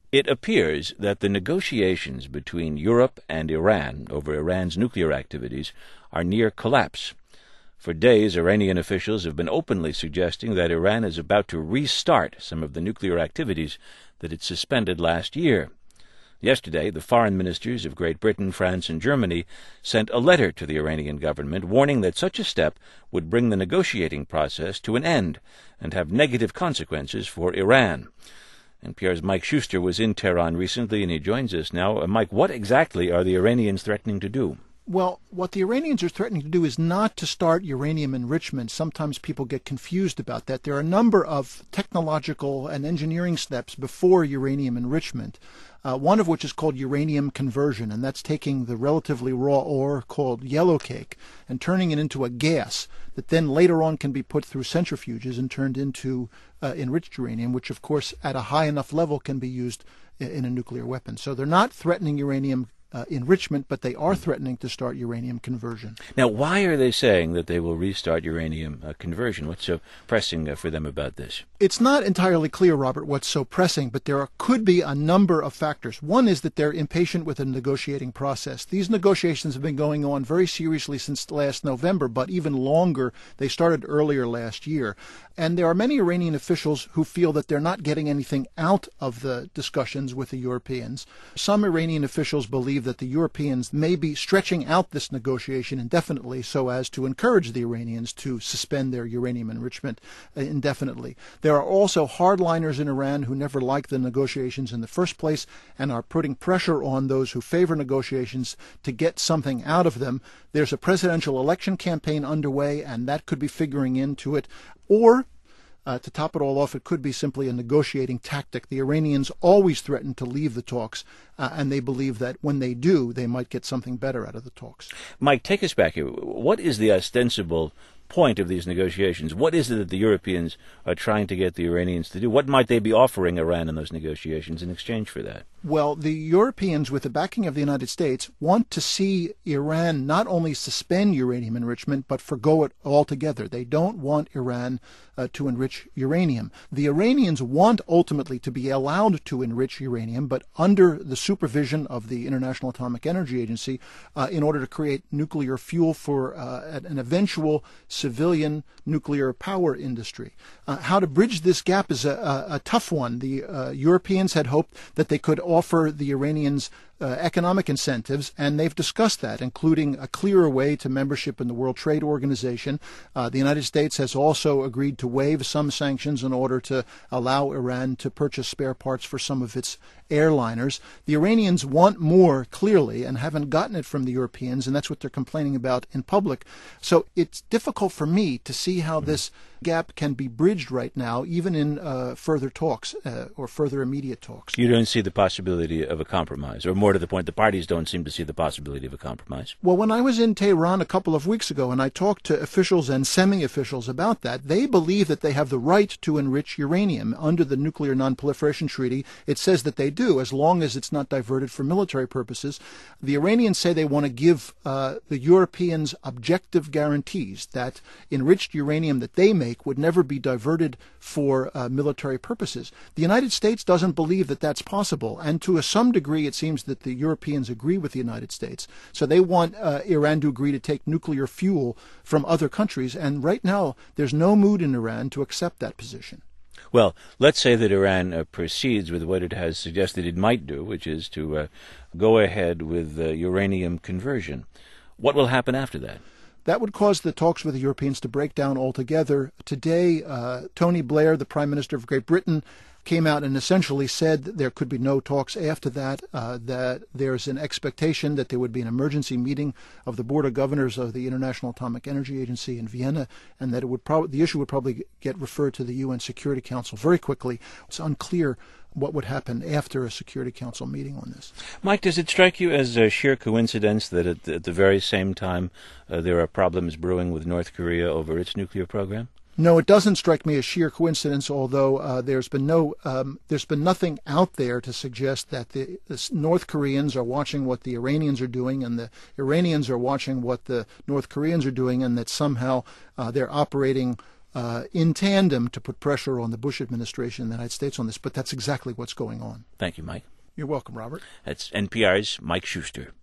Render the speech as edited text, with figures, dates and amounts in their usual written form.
It appears that the negotiations between Europe and Iran over Iran's nuclear activities are near collapse. For days, Iranian officials have been openly suggesting that Iran is about to restart some of the nuclear activities that it suspended last year. Yesterday, the foreign ministers of Great Britain, France, and Germany sent a letter to the Iranian government warning that such a step would bring the negotiating process to an end and have negative consequences for Iran. NPR's Mike Schuster was in Tehran recently, and he joins us now. Mike, what exactly are the Iranians threatening to do? Well, what the Iranians are threatening to do is not to start uranium enrichment. Sometimes people get confused about that. There are a number of technological and engineering steps before uranium enrichment, one of which is called uranium conversion, and that's taking the relatively raw ore called yellowcake and turning it into a gas that then later on can be put through centrifuges and turned into enriched uranium, which, of course, at a high enough level can be used in a nuclear weapon. So they're not threatening uranium enrichment, but they are threatening to start uranium conversion. Now, why are they saying that they will restart uranium conversion? What's so pressing for them about this? It's not entirely clear, Robert, what's so pressing, but could be a number of factors. One is that they're impatient with the negotiating process. These negotiations have been going on very seriously since last November, but even longer. They started earlier last year. And there are many Iranian officials who feel that they're not getting anything out of the discussions with the Europeans. Some Iranian officials believe that the Europeans may be stretching out this negotiation indefinitely so as to encourage the Iranians to suspend their uranium enrichment indefinitely. There are also hardliners in Iran who never liked the negotiations in the first place and are putting pressure on those who favor negotiations to get something out of them. There's a presidential election campaign underway, and that could be figuring into it. Or, to top it all off, it could be simply a negotiating tactic. The Iranians always threaten to leave the talks, and they believe that when they do, they might get something better out of the talks. Mike, take us back here. What is the ostensible point of these negotiations? What is it that the Europeans are trying to get the Iranians to do? What might they be offering Iran in those negotiations in exchange for that? Well, the Europeans, with the backing of the United States, want to see Iran not only suspend uranium enrichment, but forgo it altogether. They don't want Iran to enrich uranium. The Iranians want ultimately to be allowed to enrich uranium, but under the supervision of the International Atomic Energy Agency in order to create nuclear fuel for an eventual civilian nuclear power industry. How to bridge this gap is a tough one. The Europeans had hoped that they could offer the Iranians economic incentives, and they've discussed that, including a clearer way to membership in the World Trade Organization. The United States has also agreed to waive some sanctions in order to allow Iran to purchase spare parts for some of its airliners. The Iranians want more, clearly, and haven't gotten it from the Europeans, and that's what they're complaining about in public. So it's difficult for me to see how this gap can be bridged right now, even in further talks or further immediate talks. You don't see the possibility of a compromise, or more to the point, the parties don't seem to see the possibility of a compromise. Well, when I was in Tehran a couple of weeks ago and I talked to officials and semi-officials about that, they believe that they have the right to enrich uranium. Under the Nuclear Non-Proliferation Treaty, it says that they do, as long as it's not diverted for military purposes. The Iranians say they want to give the Europeans objective guarantees that enriched uranium that they make would never be diverted for military purposes. The United States doesn't believe that that's possible, and to some degree it seems that the Europeans agree with the United States. So they want Iran to agree to take nuclear fuel from other countries, and right now there's no mood in Iran to accept that position. Well, let's say that Iran proceeds with what it has suggested it might do, which is to go ahead with uranium conversion. What will happen after that? That would cause the talks with the Europeans to break down altogether. Today, Tony Blair, the Prime Minister of Great Britain, came out and essentially said that there could be no talks after that, that there's an expectation that there would be an emergency meeting of the Board of Governors of the International Atomic Energy Agency in Vienna, and that the issue would probably get referred to the UN Security Council very quickly. It's unclear what would happen after a Security Council meeting on this. Mike, does it strike you as a sheer coincidence that at the very same time there are problems brewing with North Korea over its nuclear program? No, it doesn't strike me as sheer coincidence, although there's been nothing out there to suggest that the North Koreans are watching what the Iranians are doing and the Iranians are watching what the North Koreans are doing, and that somehow they're operating in tandem to put pressure on the Bush administration in the United States on this, but that's exactly what's going on. Thank you, Mike. You're welcome, Robert. That's NPR's Mike Schuster.